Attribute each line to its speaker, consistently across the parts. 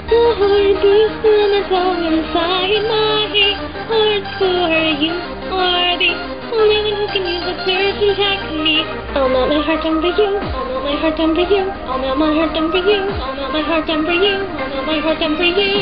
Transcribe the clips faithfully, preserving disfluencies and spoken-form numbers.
Speaker 1: Your heart beats in a song inside my heart for you are the only one who can use a certain technique. I'll melt my heart down for you. I'll melt my heart down for you. I'll melt my heart down for you. I'll melt my heart down for you. I'll melt my heart down for you.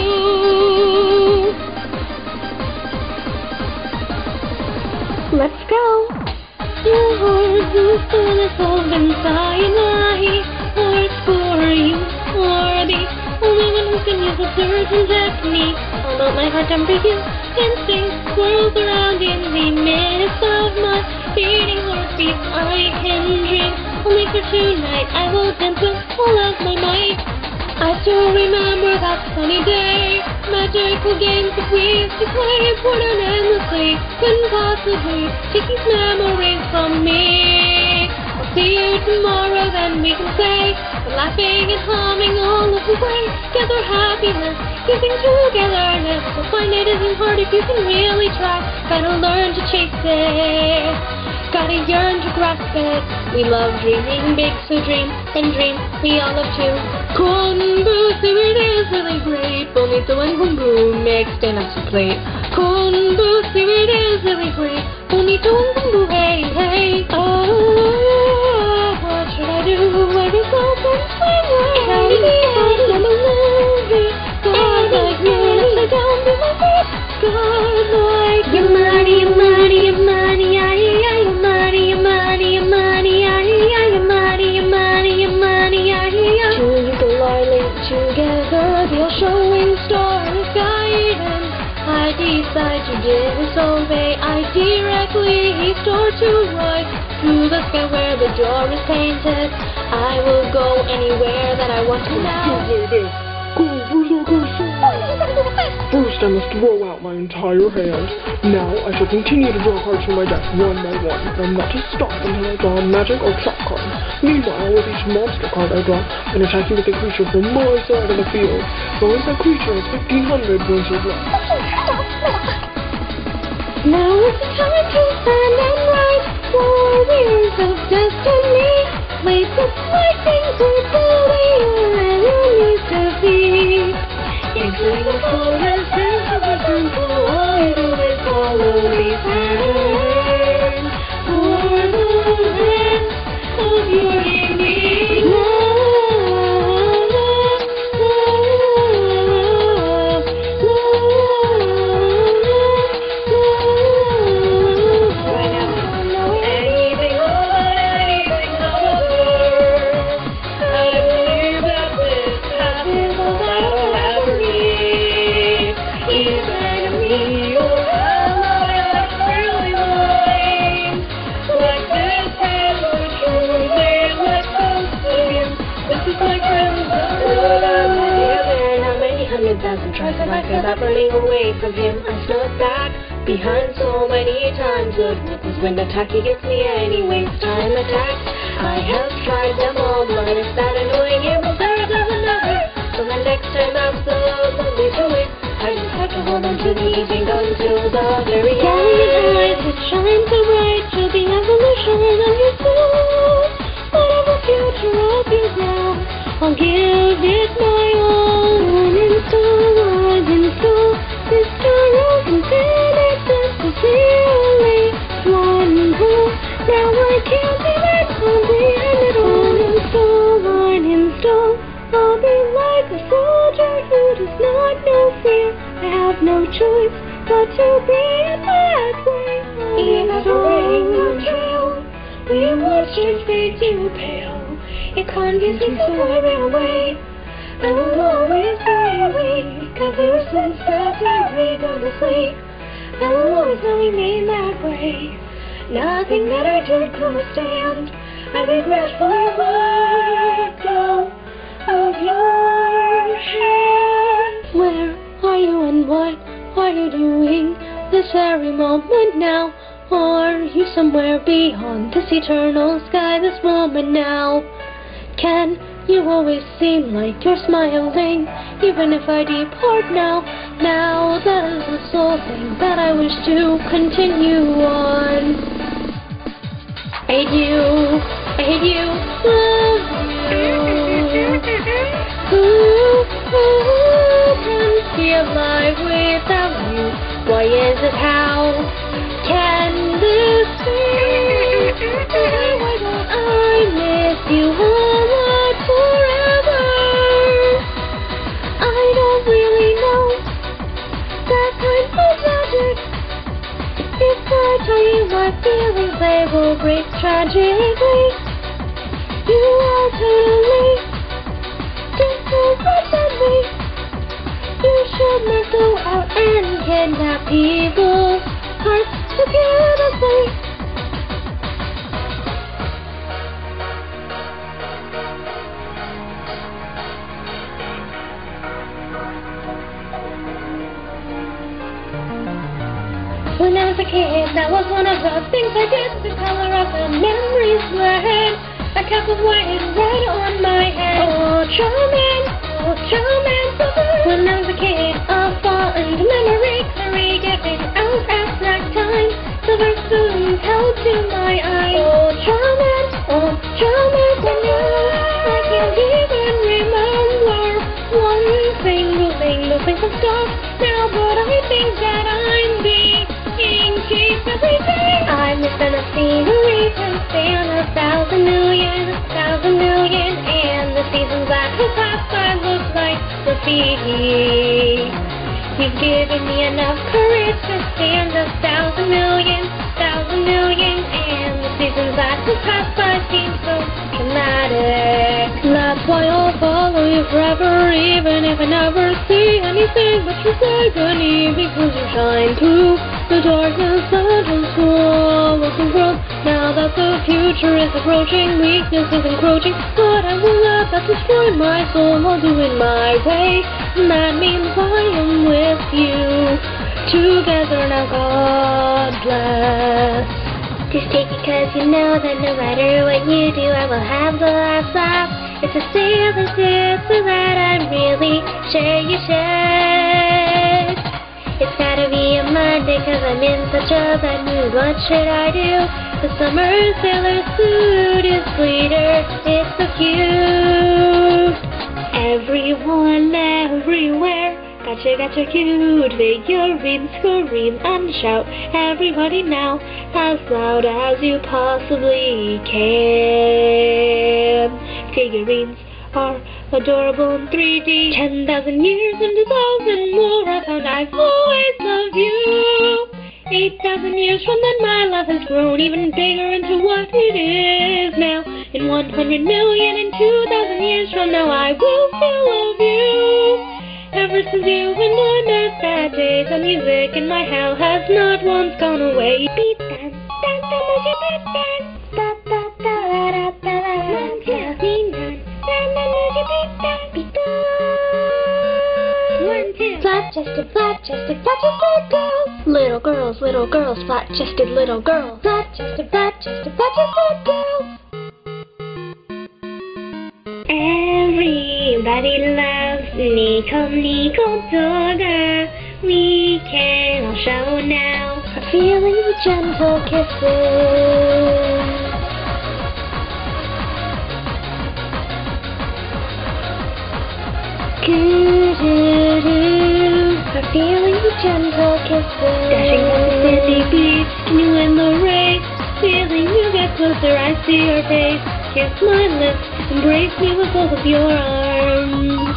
Speaker 1: Let's go. Your heart beats in a song inside my heart for you are the only one who can use a certain technique. I'll melt my heart down for you. Instinct swirls around in the midst of my beating heartbeat. I can dream only for tonight. I will dance with all of my might. I still remember that sunny day. Magical games that we used to play. Poured on endlessly. Couldn't possibly take these memories from me. I'll see you tomorrow, then we can say we're laughing and humming all of the way. Together happiness, giving togetherness. We'll find it isn't hard if you can really try. Gotta learn to chase it, gotta yearn to grasp it. We love dreaming big, so dream and dream. We all love to Kunbu, see it is really great. Bonito and Kunbu mixed in a plate. Kunbu, see it is really great. Bonito and Kunbu, hey, hey. Oh, what should I do? Where is all this swing? Carry me out like a movie. God like me, upside down to my feet. God like your money, your money, your money, ay, ay, your money, your money, your money, ay, ay, your money, your money, your money, ay, ay. Two ukulele together, the all-showing stars guidance. I decide to disobey. I directly start to ride through the sky where the door is painted. I will go anywhere that I want to now.
Speaker 2: First, I must throw out my entire hand. Now, I shall continue to draw cards from my deck one by one. I'm not to stop until I draw a magic or trap card. Meanwhile, with each monster card I draw, I'm attacking with a creature from my side of the field. Once that creature has fifteen hundred points of life.
Speaker 1: Now is the time to stand and rise, warriors of destiny. Wait the lightning to fully your enemies defeat. Including the forest and the temple, all you do is follow these hands. For the hands of your unique love, love, love, love. Right now I don't know anything but anything but I believe that this path is all that I'll ever need. Even me or ally, that's really mine. Like this head would truly let go of you. This is my crimson blood. I'm many other, how many hundred thousand tries have I felt that burning away from him? I snuck back behind so many times. Good with this wind attack, he gets me anyways. Time attacks, I have tried them all, but it's that annoying it will there there's another. So the next time I'm so lonely to it, I just have to hold on to the evening until the very end. Galleon eyes that shine so bright, show the evolution of your soul. Whatever future appears now, I'll give it my all. One in soul, one in soul, this star of infinite destiny, only one whole. Now I can't be that comprehend it. One in soul, one in soul, I'll be like a soldier who does not know fear. I have no choice but to be in that way. Ignoring the trail, we watched it fade to pale. It confused me so I ran away. I will always be weak, ever since that day we go to sleep. I will always know we made that way. Nothing that I did could withstand. I regretfully let go of your hand. Where are you and what are you doing this very moment now? Are you somewhere beyond this eternal sky this moment now? Can you always seem like you're smiling, even if I depart now? Now that is the sole thing that I wish to continue on. I hate you, I hate you, love you. Ooh, ooh. Boy, is it how can this be? Why don't I miss you all but forever? I don't really know that kind of magic. If I tell you my feelings, they will break tragically. You are totally different than me. You should not go out and kidnap people's hearts repeatedly. When I was a kid, that was one of the things I did to color up the memories ahead. A cap of white and red on my head. Oh, charming, oh, charming. When I was a kid, a fond memory carry giving out at snack time. Silver spoons held to my eye. Oh, charming, oh, charming. When I can't even remember one single thing. Those things have stopped now, but I think that I'm being chased every day. I miss the scenery can stand a thousand million, a thousand million, and the seasons that have passed by look like the sea. You've given me enough courage to stand a thousand million, thousand million, and the seasons that have passed by seem so dramatic. That's why I'll follow you forever, even if I never see anything but your agony, because you shine through the darkness that has swallowed the world. Now that the future is approaching, weakness is encroaching, but I will let that destroy my soul. I'll do it my way, and that means I am with you. Together now, God bless. Just take it cause you know that no matter what you do, I will have the last laugh. It's a silly sister that I'm really sure you should. It's gotta be a Monday cause I'm in such a bad mood. What should I do? The summer sailor suit is sweeter. It's so cute. Everyone, everywhere. Gotcha, gotcha, cute figurines, scream and shout. Everybody now, as loud as you possibly can. Figurines are adorable in three D. Ten thousand years and a thousand more. I found I've always loved you. Eight thousand years from then, my love has grown even bigger into what it is now. In one hundred million and two thousand years from now, I will still love you. Ever since you and I met that day, the music in my house has not once gone away. Beat that, that, that, beat that, da, da, da, da, da, da, one, two, three, nine, nine, nine, beat that, beat that, one, two. Flat-chested, flat-chested, flat-chested girls. Little girls, little girls, flat-chested little girls. Flat-chested, flat-chested, flat-chested girls. Everybody loves Nico, Nico Dogger. We can all show now our feelings with gentle kisses. Doo-doo-doo. Our feelings with gentle kisses. Dashing down the sandy beach, canoeing the race. Feeling you get closer, I see your face. Kiss my lips, embrace me with both of your arms.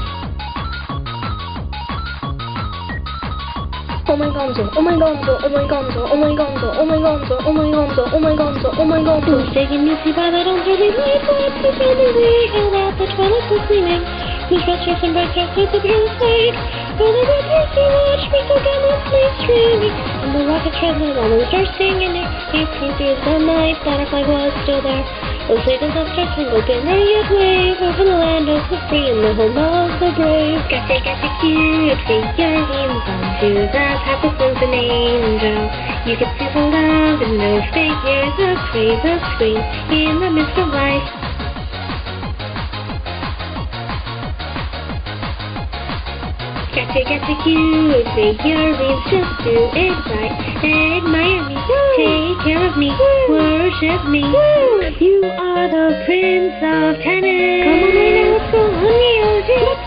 Speaker 2: Oh my gonzo, oh my gonzo, oh my gonzo, oh my gonzo, oh my gonzo, oh my gonzo, oh my gonzo, oh my gonzo.
Speaker 1: Who's taking me by that elderly light? What's the family? And at the toilet was cleaning. Who's dressed dressed in bright dress with the girl side? Will the records you watch me so gallantly streaming? And the rocket treadmill almost bursting in it. Eighteen through the night, butterfly was still there. Those Satan's of stars tangled in a yet wave over the land of the free and the home of the brave. Gotcha, gotcha, cute figurines onto the top of an angel. You can see the love in those figures, a praise of screen in the midst of life. Gotcha, gotcha, cute figurines just to excite, admire me, take care of me, worship me. You are the prince of tennis. Come on, now, let's go on the ocean.